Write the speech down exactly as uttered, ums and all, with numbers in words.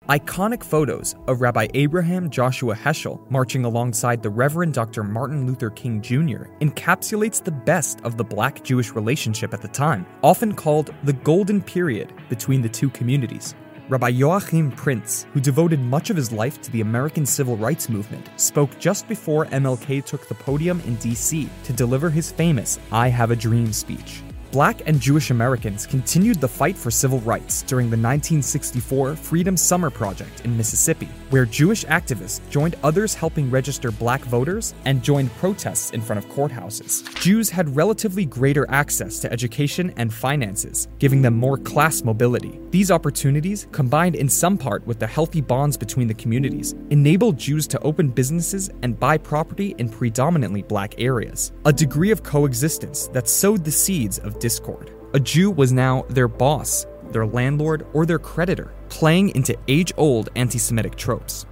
Iconic photos of Rabbi Abraham Joshua Heschel marching alongside the Reverend Doctor Martin Luther King Junior encapsulates the best of the Black-Jewish relationship at the time, often called the golden period between the two communities. Rabbi Joachim Prinz, who devoted much of his life to the American Civil Rights Movement, spoke just before M L K took the podium in D C to deliver his famous I Have a Dream speech. Black and Jewish Americans continued the fight for civil rights during the nineteen sixty-four Freedom Summer Project in Mississippi, where Jewish activists joined others helping register black voters and joined protests in front of courthouses. Jews had relatively greater access to education and finances, giving them more class mobility. These opportunities, combined in some part with the healthy bonds between the communities, enabled Jews to open businesses and buy property in predominantly black areas, a degree of coexistence that sowed the seeds of discord. A Jew was now their boss, their landlord, or their creditor, playing into age-old anti-Semitic tropes.